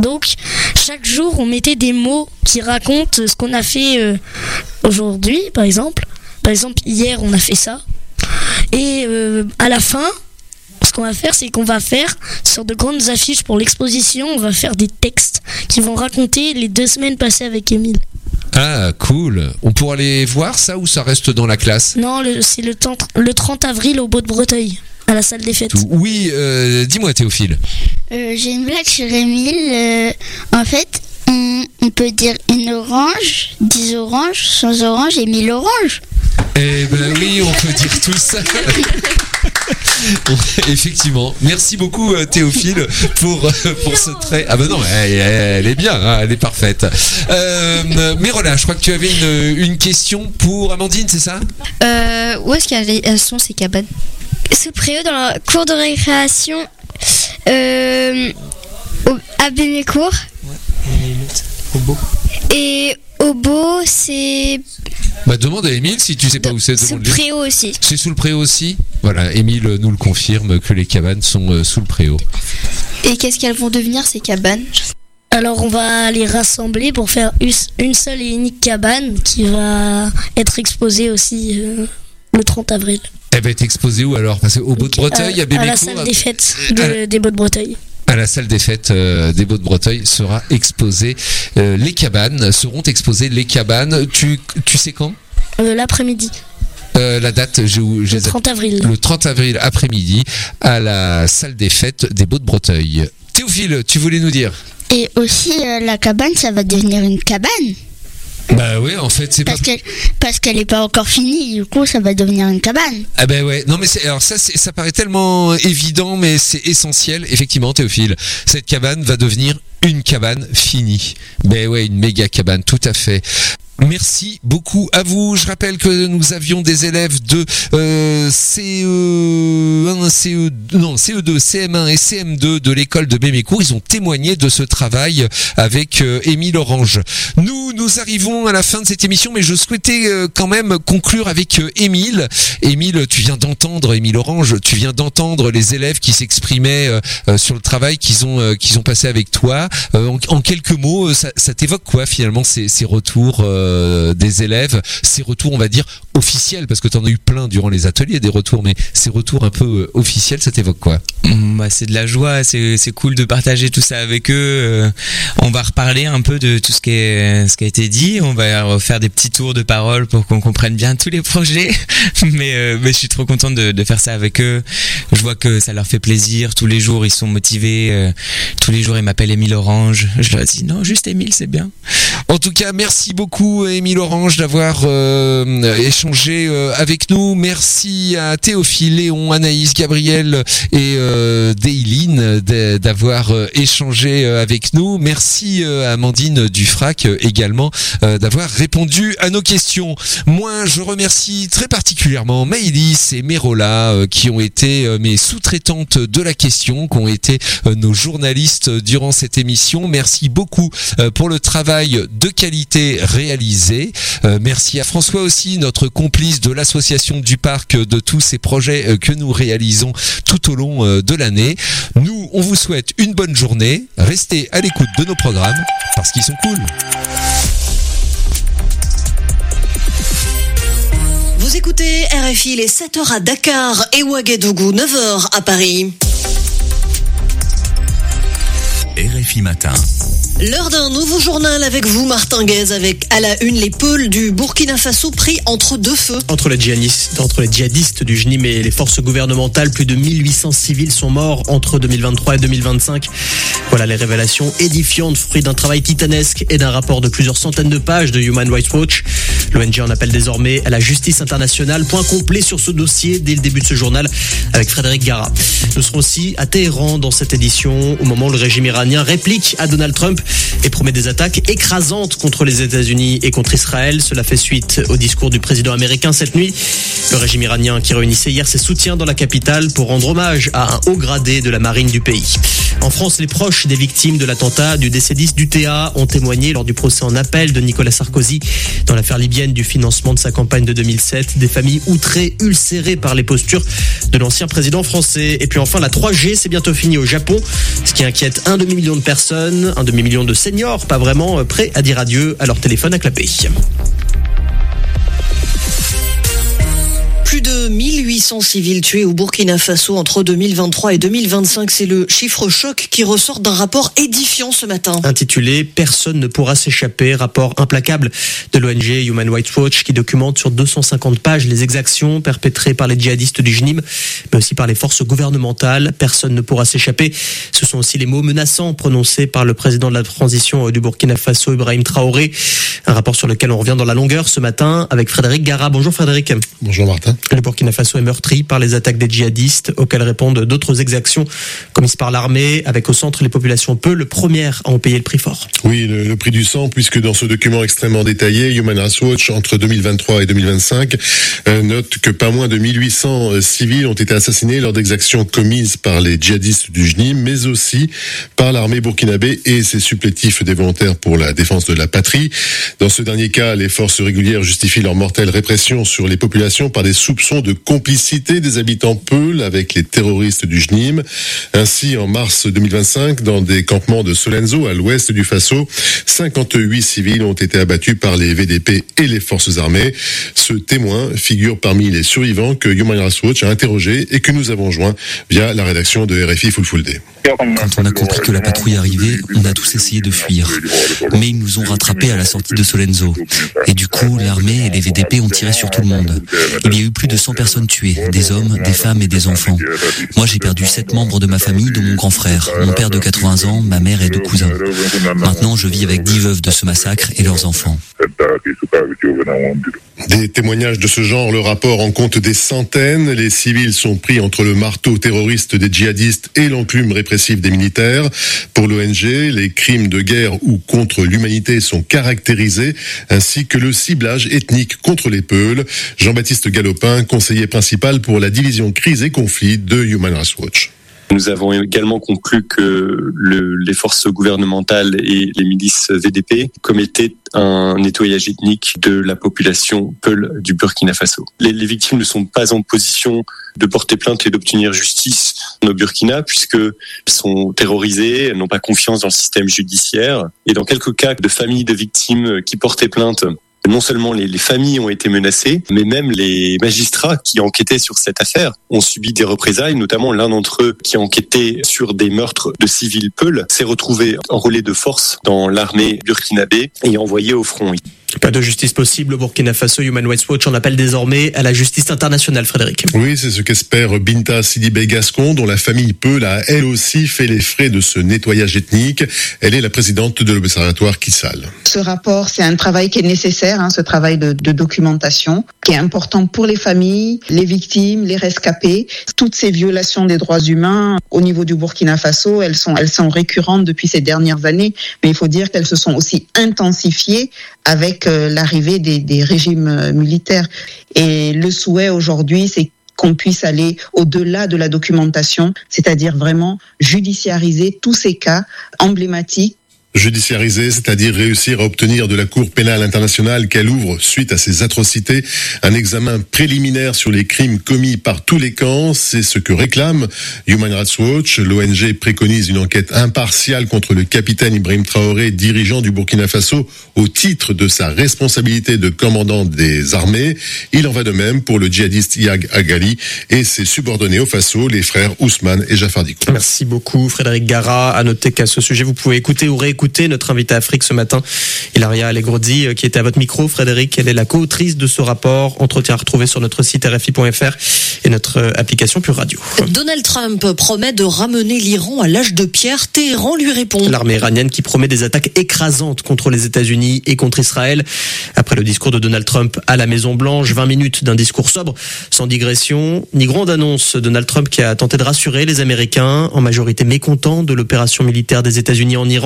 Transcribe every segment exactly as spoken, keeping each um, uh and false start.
Donc, chaque jour, on mettait des mots qui racontent ce qu'on a fait euh, aujourd'hui, par exemple. Par exemple, hier, on a fait ça. Et euh, à la fin, ce qu'on va faire, c'est qu'on va faire sur de grandes affiches pour l'exposition, on va faire des textes qui vont raconter les deux semaines passées avec Émile. Ah, cool. On pourra aller voir ça ou ça reste dans la classe ? Non, le, c'est le, temps, le trente avril au Beau de Breteuil, à la salle des fêtes. Oui, euh, dis-moi Théophile. Euh, j'ai une blague sur Émile. Euh, en fait, on, on peut dire une orange, dix oranges, cent oranges et mille oranges. Eh ben oui, on peut dire tout ça. Effectivement. Merci beaucoup Théophile pour, pour ce trait. Ah ben non, elle, elle est bien, hein, elle est parfaite. Euh, Mérola, je crois que tu avais une, une question pour Amandine, c'est ça ? euh, Où est-ce qu'elles sont ces cabanes ? Sous préau dans la cour de récréation euh, au, à Bémécourt. Ouais, et au beau. Et au beau, c'est. Bah demande à Émile si tu sais pas où c'est. Sous le préau aussi. C'est sous le préau aussi ? Voilà, Émile nous le confirme que les cabanes sont euh, sous le préau. Et qu'est-ce qu'elles vont devenir ces cabanes ? Alors on va les rassembler pour faire une seule et unique cabane qui va être exposée aussi euh, le trente avril. Elle va être exposée où alors ? Parce qu'au Beau de Breteuil, à, à Bémécourt. À la salle des fêtes de, la... des Beaux de Breteuil. À la salle des fêtes euh, des Beaux de Breteuil sera exposée euh, les cabanes, seront exposées les cabanes. Tu, tu sais quand ? euh, L'après-midi. Euh, la date, j'ai, j'ai le trente avril. Le trente avril après-midi à la salle des fêtes des Beaux de Breteuil. Théophile, tu voulais nous dire ? Et aussi, euh, la cabane, ça va devenir une cabane. Bah oui, en fait, c'est parce pas... qu'elle, parce qu'elle est pas encore finie, du coup, ça va devenir une cabane. Ah ben ouais, non mais c'est, alors ça, c'est, ça paraît tellement évident, mais c'est essentiel, effectivement, Théophile. Cette cabane va devenir une cabane finie. Ben ouais, une méga cabane, tout à fait. Merci beaucoup à vous. Je rappelle que nous avions des élèves de euh, C E un, C E deux, non, C E deux, C M un et C M deux de l'école de Bémécourt. Ils ont témoigné de ce travail avec euh, Émile Orange. Nous, nous arrivons à la fin de cette émission, mais je souhaitais euh, quand même conclure avec euh, Émile. Émile, tu viens d'entendre, Émile Orange, tu viens d'entendre les élèves qui s'exprimaient euh, euh, sur le travail qu'ils ont, euh, qu'ils ont passé avec toi. Euh, en, en quelques mots, ça, ça t'évoque quoi finalement ces, ces retours euh, des élèves, ces retours on va dire officiels, parce que tu en as eu plein durant les ateliers des retours, mais ces retours un peu euh, officiels, ça t'évoque quoi ? Bah, c'est de la joie, c'est, c'est cool de partager tout ça avec eux. Euh, on va reparler un peu de tout ce qui, est, ce qui a été dit, on va faire des petits tours de parole pour qu'on comprenne bien tous les projets, mais, euh, mais je suis trop contente de, de faire ça avec eux. Je vois que ça leur fait plaisir, tous les jours ils sont motivés, euh, tous les jours ils m'appellent Émile Orange, je leur dis non, juste Émile, c'est bien. En tout cas, merci beaucoup Émile Orange d'avoir euh, échangé euh, avec nous. Merci à Théophile, Léon, Anaïs, Gabriel et euh, Déiline d'avoir euh, échangé euh, avec nous. Merci euh, à Amandine Dufrac euh, également euh, d'avoir répondu à nos questions. Moi, je remercie très particulièrement Maëlys et Mérola euh, qui ont été euh, mes sous-traitantes de la question, qui ont été euh, nos journalistes durant cette émission. Merci beaucoup euh, pour le travail de qualité réalisé. Euh, merci à François aussi, notre complice de l'association du parc, de tous ces projets euh, que nous réalisons tout au long euh, de l'année. Nous, on vous souhaite une bonne journée. Restez à l'écoute de nos programmes parce qu'ils sont cool. Vous écoutez R F I, les sept heures à Dakar et Ouagadougou, neuf heures à Paris. R F I Matin. L'heure d'un nouveau journal avec vous, Martin Guez, avec à la une les pôles du Burkina Faso pris entre deux feux. Entre les djihadistes, entre les djihadistes du J N I M et les forces gouvernementales, plus de mille huit cents civils sont morts entre deux mille vingt-trois et deux mille vingt-cinq. Voilà les révélations édifiantes, fruit d'un travail titanesque et d'un rapport de plusieurs centaines de pages de Human Rights Watch. L'O N G en appelle désormais à la justice internationale. Point complet sur ce dossier dès le début de ce journal avec Frédéric Gara. Nous serons aussi à Téhéran dans cette édition, au moment où le régime iranien réplique à Donald Trump et promet des attaques écrasantes contre les États-Unis et contre Israël. Cela fait suite au discours du président américain cette nuit. Le régime iranien qui réunissait hier ses soutiens dans la capitale pour rendre hommage à un haut gradé de la marine du pays. En France, les proches des victimes de l'attentat du D C dix du T A ont témoigné lors du procès en appel de Nicolas Sarkozy dans l'affaire libyenne dégaine du financement de sa campagne de deux mille sept. Des familles outrées, ulcérées par les postures de l'ancien président français. Et puis enfin, la trois G, c'est bientôt fini au Japon, ce qui inquiète un demi-million de personnes, un demi-million de seniors, pas vraiment prêts à dire adieu à leur téléphone à clapper. Plus de mille huit cents civils tués au Burkina Faso entre deux mille vingt-trois et deux mille vingt-cinq. C'est le chiffre choc qui ressort d'un rapport édifiant ce matin. Intitulé « Personne ne pourra s'échapper », rapport implacable de l'O N G Human Rights Watch qui documente sur deux cent cinquante pages les exactions perpétrées par les djihadistes du J N I M, mais aussi par les forces gouvernementales. Personne ne pourra s'échapper. Ce sont aussi les mots menaçants prononcés par le président de la transition du Burkina Faso, Ibrahim Traoré. Un rapport sur lequel on revient dans la longueur ce matin avec Frédéric Gara. Bonjour Frédéric. Bonjour Martin. Le Burkina Faso est meurtri par les attaques des djihadistes auxquelles répondent d'autres exactions commises par l'armée, avec au centre les populations peules, premières à en payer le prix fort. Oui, le, le prix du sang, puisque dans ce document extrêmement détaillé, Human Rights Watch, entre deux mille vingt-trois et deux mille vingt-cinq, euh, note que pas moins de mille huit cents euh, civils ont été assassinés lors d'exactions commises par les djihadistes du J N I M, mais aussi par l'armée burkinabé et ses supplétifs des volontaires pour la défense de la patrie. Dans ce dernier cas, les forces régulières justifient leur mortelle répression sur les populations par des soupçons de complicité des habitants peuls avec les terroristes du J N I M. Ainsi, en mars deux mille vingt-cinq, dans des campements de Solenzo, à l'ouest du Faso, cinquante-huit civils ont été abattus par les V D P et les forces armées. Ce témoin figure parmi les survivants que Human Rights Watch a interrogé et que nous avons joint via la rédaction de R F I Full Full Day. Quand on a compris que la patrouille arrivait, on a tous essayé de fuir. Mais ils nous ont rattrapés à la sortie de Solenzo. Et du coup, l'armée et les V D P ont tiré sur tout le monde. Il y a eu plus de cent personnes tuées, des hommes, des femmes et des enfants. Moi, j'ai perdu sept membres de ma famille, dont mon grand frère, mon père de quatre-vingts ans, ma mère et deux cousins. Maintenant, je vis avec dix veuves de ce massacre et leurs enfants. Des témoignages de ce genre, le rapport en compte des centaines. Les civils sont pris entre le marteau terroriste des djihadistes et l'enclume répressive des militaires. Pour l'O N G, les crimes de guerre ou contre l'humanité sont caractérisés, ainsi que le ciblage ethnique contre les Peuls. Jean-Baptiste Galopin, conseiller principal pour la division crise et conflit de Human Rights Watch. Nous avons également conclu que le, les forces gouvernementales et les milices V D P commettaient un nettoyage ethnique de la population Peul du Burkina Faso. Les, les victimes ne sont pas en position de porter plainte et d'obtenir justice au Burkina puisqu'ils sont terrorisés, elles n'ont pas confiance dans le système judiciaire. Et dans quelques cas de familles de victimes qui portaient plainte, non seulement les, les familles ont été menacées, mais même les magistrats qui enquêtaient sur cette affaire ont subi des représailles, notamment l'un d'entre eux qui enquêtait sur des meurtres de civils Peuls s'est retrouvé enrôlé de force dans l'armée burkinabé et envoyé au front. Pas de justice possible au Burkina Faso. Human Rights Watch en appelle désormais à la justice internationale, Frédéric. Oui, c'est ce qu'espère Binta Sidibé Gascon, dont la famille Peul a elle aussi fait les frais de ce nettoyage ethnique. Elle est la présidente de l'Observatoire Kissal. Ce rapport, c'est un travail qui est nécessaire, hein, ce travail de, de documentation, qui est important pour les familles, les victimes, les rescapés. Toutes ces violations des droits humains au niveau du Burkina Faso, elles sont, elles sont récurrentes depuis ces dernières années, mais il faut dire qu'elles se sont aussi intensifiées avec l'arrivée des, des régimes militaires. Et le souhait aujourd'hui, c'est qu'on puisse aller au-delà de la documentation, c'est-à-dire vraiment judiciariser tous ces cas emblématiques. Judiciariser, c'est-à-dire réussir à obtenir de la Cour pénale internationale qu'elle ouvre, suite à ces atrocités, un examen préliminaire sur les crimes commis par tous les camps. C'est ce que réclame Human Rights Watch. L'O N G préconise une enquête impartiale contre le capitaine Ibrahim Traoré, dirigeant du Burkina Faso, au titre de sa responsabilité de commandant des armées. Il en va de même pour le djihadiste Yag Agali et ses subordonnés au Faso, les frères Ousmane et Jafar Diko. Merci beaucoup Frédéric Gara. À noter qu'à ce sujet, vous pouvez écouter ou réécouter notre invité Afrique ce matin, Ilaria Allegrodi, qui était à votre micro. Frédéric, elle est la co-autrice de ce rapport. Entretien à retrouver sur notre site R F I point F R et notre application Pure Radio. Donald Trump promet de ramener l'Iran à l'âge de pierre. Téhéran lui répond. L'armée iranienne qui promet des attaques écrasantes contre les États-Unis et contre Israël. Après le discours de Donald Trump à la Maison-Blanche, vingt minutes d'un discours sobre, sans digression, ni grande annonce. Donald Trump qui a tenté de rassurer les Américains, en majorité mécontents de l'opération militaire des États-Unis en Iran.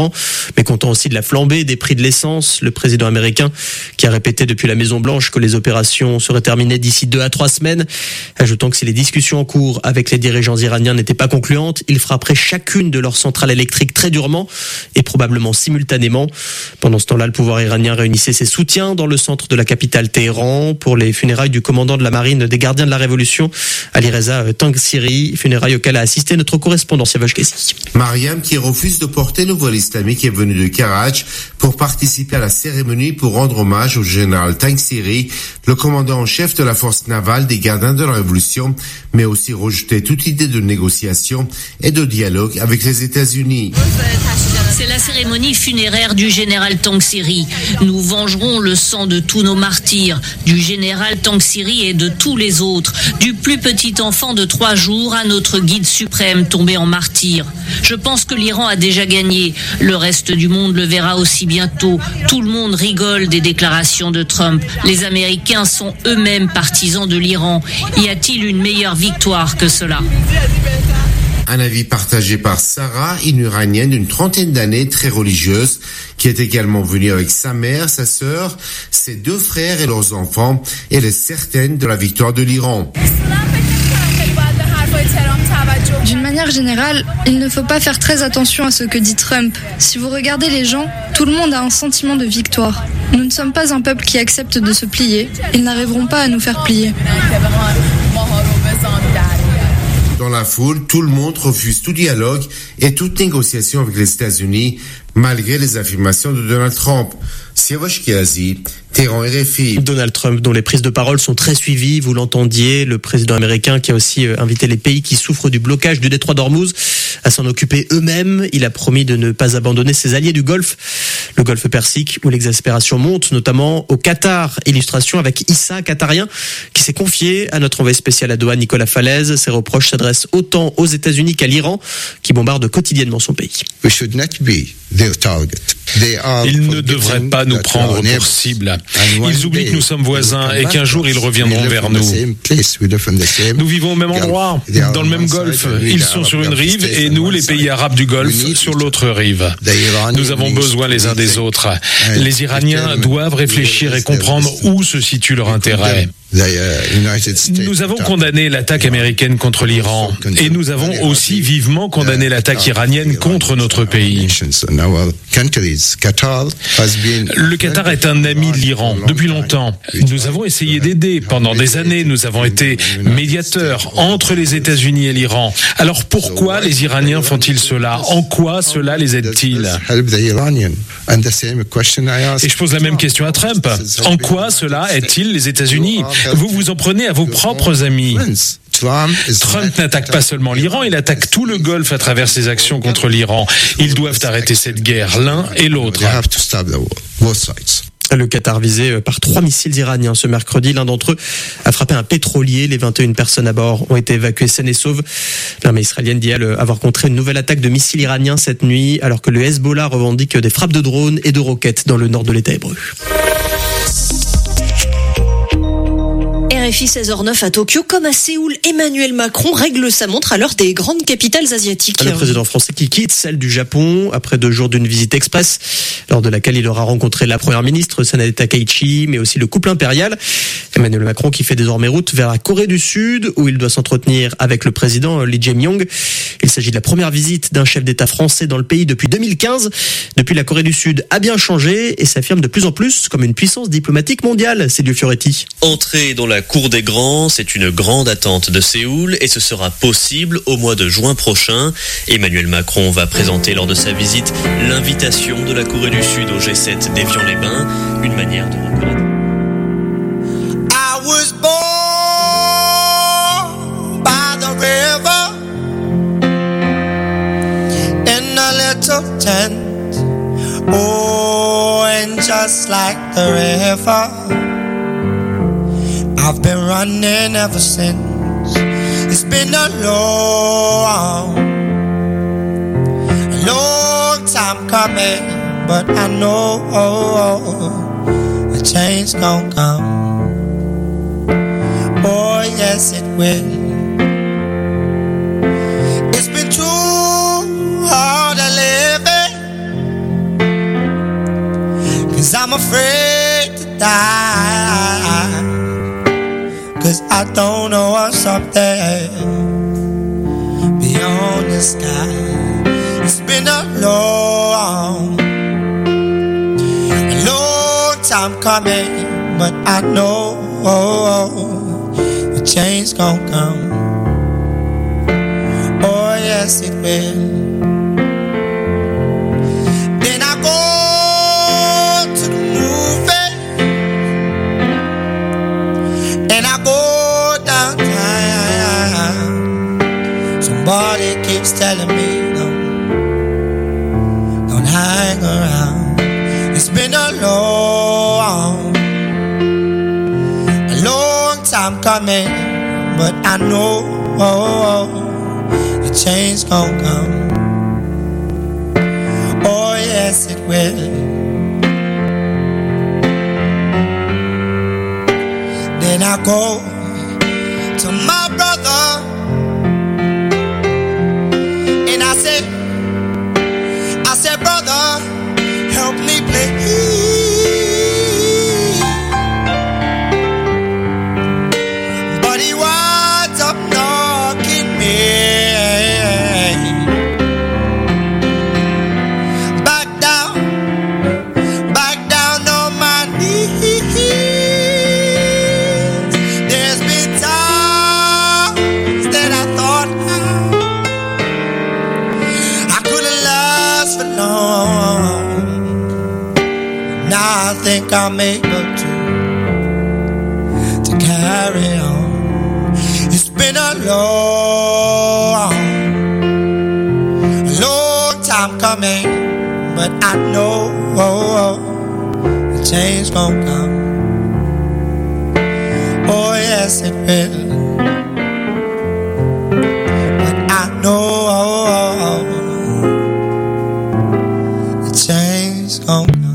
mais comptant aussi de la flambée des prix de l'essence. Le président américain qui a répété depuis la Maison-Blanche que les opérations seraient terminées d'ici deux à trois semaines, ajoutant que si les discussions en cours avec les dirigeants iraniens n'étaient pas concluantes, il frapperait chacune de leurs centrales électriques très durement et probablement simultanément. Pendant ce temps-là, le pouvoir iranien réunissait ses soutiens dans le centre de la capitale Téhéran pour les funérailles du commandant de la marine des gardiens de la Révolution, Ali Reza Tangsiri, funérailles auxquelles a assisté notre correspondant Siavash Kessi. Mariam, qui refuse de porter le voile islamique, est venue de Karaj pour participer à la cérémonie pour rendre hommage au général Tangsiri, le commandant en chef de la force navale des gardiens de la Révolution, mais aussi rejeter toute idée de négociation et de dialogue avec les États-Unis. C'est la cérémonie funéraire du général Tangsiri. Nous vengerons le sang de tous nos martyrs, du général Tangsiri et de tous les autres, du plus petit enfant de trois jours à notre guide suprême tombé en martyr. Je pense que l'Iran a déjà gagné. Le reste du monde le verra aussi bientôt. Tout le monde rigole des déclarations de Trump. Les Américains sont eux-mêmes partisans de l'Iran. Y a-t-il une meilleure victoire que cela ? Un avis partagé par Sarah, une Iranienne d'une trentaine d'années, très religieuse, qui est également venue avec sa mère, sa sœur, ses deux frères et leurs enfants. Elle est certaine de la victoire de l'Iran. D'une manière générale, il ne faut pas faire très attention à ce que dit Trump. Si vous regardez les gens, tout le monde a un sentiment de victoire. Nous ne sommes pas un peuple qui accepte de se plier. Ils n'arriveront pas à nous faire plier. Dans la foule, tout le monde refuse tout dialogue et toute négociation avec les États-Unis, malgré les affirmations de Donald Trump. Siavash Kiazi, Téhéran, R F I. Donald Trump, dont les prises de parole sont très suivies, vous l'entendiez, le président américain qui a aussi invité les pays qui souffrent du blocage du détroit d'Ormuz à s'en occuper eux-mêmes. Il a promis de ne pas abandonner ses alliés du Golfe, le Golfe Persique, où l'exaspération monte, notamment au Qatar. Illustration avec Issa, qatarien, qui s'est confié à notre envoyé spécial à Doha, Nicolas Falaise. Ses reproches s'adressent autant aux États-Unis qu'à l'Iran, qui bombarde quotidiennement son pays. We should not be their target. Ils ne devraient pas nous prendre pour cible. Ils oublient que nous sommes voisins et qu'un jour ils reviendront vers nous. Nous vivons au même endroit, dans le même golfe. Ils sont sur une rive et nous, les pays arabes du Golfe, sur l'autre rive. Nous avons besoin les uns des autres. Les Iraniens doivent réfléchir et comprendre où se situe leur intérêt. Nous avons condamné l'attaque américaine contre l'Iran et nous avons aussi vivement condamné l'attaque iranienne contre notre pays. Le Qatar est un ami de l'Iran depuis longtemps. Nous avons essayé d'aider pendant des années. Nous avons été médiateurs entre les États-Unis et l'Iran. Alors pourquoi les Iraniens font-ils cela ? En quoi cela les aide-t-il ? Et je pose la même question à Trump. En quoi cela aide-t-il les États-Unis ? Vous vous en prenez à vos propres amis. Trump n'attaque pas seulement l'Iran, il attaque tout le Golfe à travers ses actions contre l'Iran. Ils doivent arrêter cette guerre, l'un et l'autre. Le Qatar visé par trois missiles iraniens ce mercredi. L'un d'entre eux a frappé un pétrolier. Les vingt et une personnes à bord ont été évacuées saines et sauves. L'armée israélienne dit elle avoir contré une nouvelle attaque de missiles iraniens cette nuit, alors que le Hezbollah revendique des frappes de drones et de roquettes dans le nord de l'État hébreu. R F I seize heures neuf à Tokyo, comme à Séoul, Emmanuel Macron règle sa montre à l'heure des grandes capitales asiatiques. Le président français qui quitte celle du Japon après deux jours d'une visite express, lors de laquelle il aura rencontré la première ministre Sanada Takaichi, mais aussi le couple impérial. Emmanuel Macron qui fait désormais route vers la Corée du Sud, où il doit s'entretenir avec le président Lee Jae-myung. Il s'agit de la première visite d'un chef d'État français dans le pays depuis deux mille quinze. Depuis, la Corée du Sud a bien changé et s'affirme de plus en plus comme une puissance diplomatique mondiale. C'est Dieu Fioretti. Entrée dans la Cour des Grands, c'est une grande attente de Séoul et ce sera possible au mois de juin prochain. Emmanuel Macron va présenter lors de sa visite l'invitation de la Corée du Sud au G sept d'Évian-les-Bains, une manière de reconnaître. I was born by the river in a little tent. Oh, and just like the river, I've been running ever since. It's been a long, a long time coming, but I know a change gon' come. Oh yes it will. It's been too hard to live it 'cause I'm afraid to die, 'cause I don't know what's up there beyond the sky. It's been a long, a long time coming, but I know the change gon' come. Oh yes it will. Then I go to the movie, and I go downtown. Somebody keeps telling me don't, don't hang around. It's been a long, a long time coming, but I know the change gon' come. Oh yes it will. Then I go to my brother, and I said, I said, brother, help me please. But he winds up knocking me back down, back down on my knees. There's been times that I thought I couldn't last for long. Now I think I'm able to to carry on. It's been a long, a long time coming, but I know the change gon' come. Oh yes it will. But I know the change gon' come.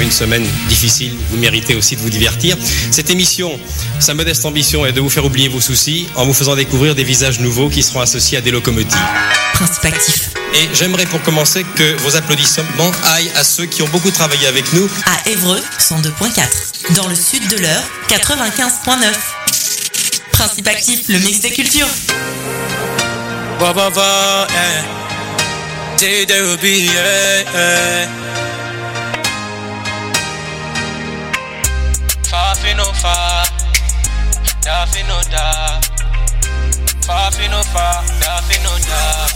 une semaine difficile, vous méritez aussi de vous divertir. Cette émission, sa modeste ambition est de vous faire oublier vos soucis en vous faisant découvrir des visages nouveaux qui seront associés à des locomotives. Principe actif. Et j'aimerais pour commencer que vos applaudissements aillent à ceux qui ont beaucoup travaillé avec nous. À Évreux, cent deux virgule quatre. Dans le sud de l'Eure, quatre-vingt-quinze virgule neuf. Principe actif, le mix des cultures. Ba ba ba, eh. J W B, eh, eh. Fa fi no fa, da fi no da. Fa fi no fa, da fi no da.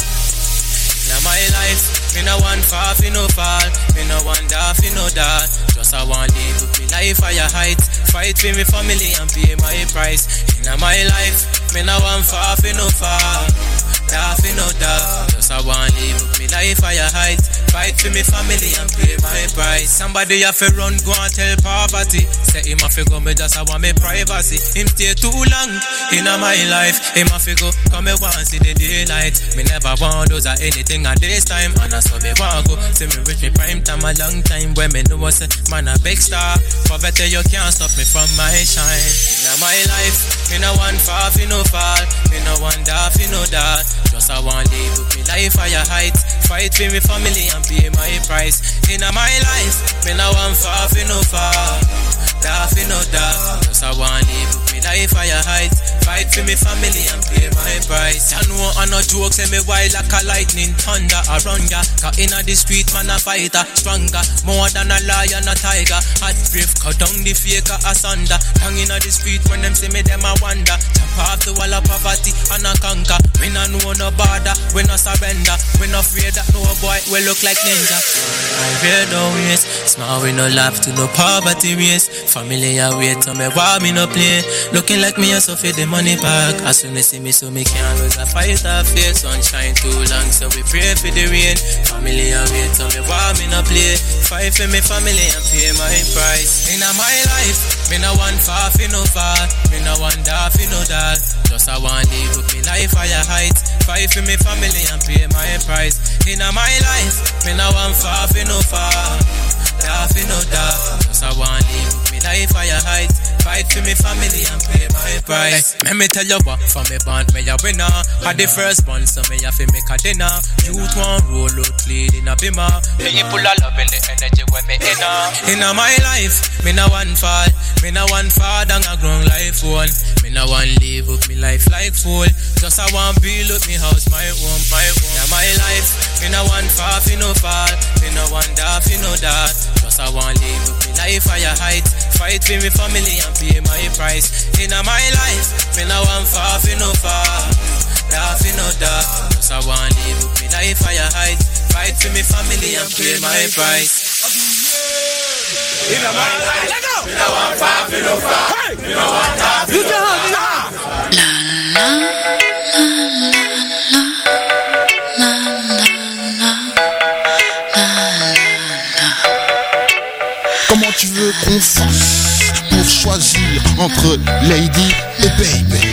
Now my life, me no want far, fi no fall. Me no want da, fi no da. Just I want live with me life higher height. Fight for me family and pay my price. In my life, me no want far, fi no fall. Da, fi no da. Just I want live with me life higher height. Fight for me family and pay my price. Somebody have to run, go and tell poverty. Say him have to go, me just I want me privacy. Him stay too long in my life. Him have to go, come me want see the daylight. Me never want those or anything at this time. And I saw me want go. See me reach me prime time a long time. When me know what's man a big star. Poverty you can't stop me from my shine. In my life, me no want far, fi no fall. Me no want da, fi no da. Just I want live with me life higher height. Fight for me family and pay my price. In my life, me no want far, fi no fall. Da, fi no da. Just I want live with me life higher height. Fight for me family and pay my price. I know I no joke, say me wild like a lightning thunder around ya. Cause inna the street man a fighter, stronger, more than a lion a tiger. Hot brave, cut down the faker asunder. Hang inna the street when them see me them a wonder. Chop off the wall of poverty and a conquer. We no know no border, we no surrender. We no afraid that no boy will look like ninja. I fear no ways, small we no laugh to no poverty race. Family a wait so me war me no play. Looking like me a suffer the money back. As soon as see me so me can't lose a fight a face. Sunshine too long so we pray for the rain. Family a wait so me war me no play. Fight for me family and pay my price. In my life, me no want far fi no fall. Me no want da fi no da. Just I want live with me life higher height. Fight for me family and pay my price. In my life, me no want far fi no fall. Da fi no da. Just I want live with me life higher height. Fight for me family and pay my price. Let me tell you what, from me band me a winner. Had the first band so me have to make a dinner. Youth one roll out clean in a bimmer. People are loving the energy when me inner. In my life, me no one fall. Me no one fall down a grown life one. Me no one live up me life like fool. Just I want build up me house, my home, my home. In my life, me no one fall, fi no fall. Me no one da, fi no da. Just I want live up me life higher height. Fight for me family and pay my price. In my life, me no one fall, fi no fall. Da, fi no da. Just I want live up me life higher height. Fight for me family and pay my price. In my life, let go. Me no want fall, fi no fall. Me no want da, fi no fall. La la la la la la la. Comment tu veux qu'on fasse pour choisir entre Lady et Baby?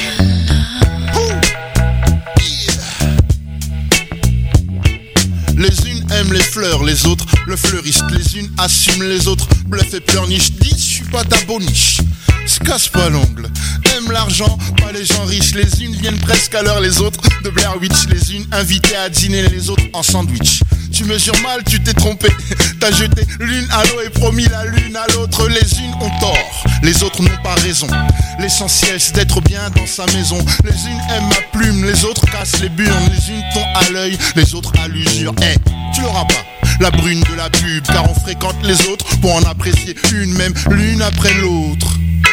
Les unes aiment les fleurs, les autres le fleurissent. Les unes assument, les autres bluffent et pleurnichent. Dis, je suis pas ta boniche, se casse pas l'ongle. Aime l'argent, pas les gens riches. Les unes viennent presque à l'heure, les autres de Blair Witch. Les unes invitées à dîner, les autres en sandwich. Tu mesures mal, tu t'es trompé. T'as jeté l'une à l'eau et promis la lune à l'autre. Les unes ont tort, les autres n'ont pas raison. L'essentiel c'est d'être bien dans sa maison. Les unes aiment ma plume, les autres cassent les burnes. Les unes t'ont à l'œil, les autres à l'usure. Eh, hey, tu l'auras pas, la brune de la pub. Car on fréquente les autres pour en apprécier une même, l'une après l'autre.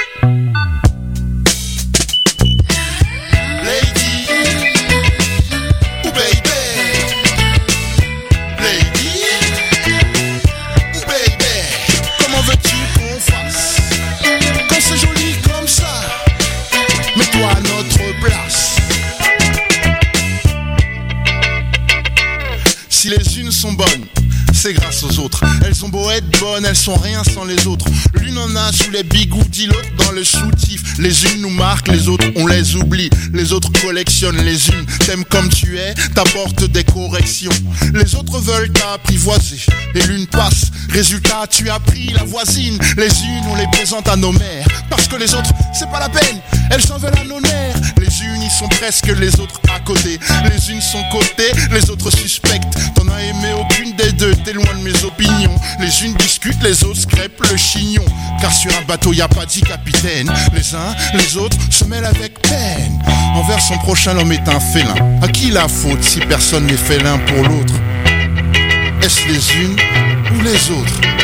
À notre place. Si les unes sont bonnes, c'est grâce aux autres. Elles ont beau être bonnes, elles sont rien sans les autres. L'une en a sous les bigoudis, l'autre dans le soutif. Les unes nous marquent, les autres on les oublie. Les autres collectionnent, les unes t'aiment comme tu es, t'apportent des corrections. Les autres veulent t'apprivoiser et l'une passe. Résultat, tu as pris la voisine. Les unes on les présente à nos mères parce que les autres c'est pas la peine, elles en veulent à nos nerfs. Les unes y sont presque, les autres à côté. Les unes sont cotées, les autres suspectes. T'en as aimé aucune des deux, t'es loin de mes opinions. Les unes discutent, les autres crêpent le chignon. Car sur un bateau y a pas dix capitaines. Les uns, les autres se mêlent avec peine. Envers son prochain l'homme est un félin. À qui la faute si personne n'est félin pour l'autre? Est-ce les unes ou les autres?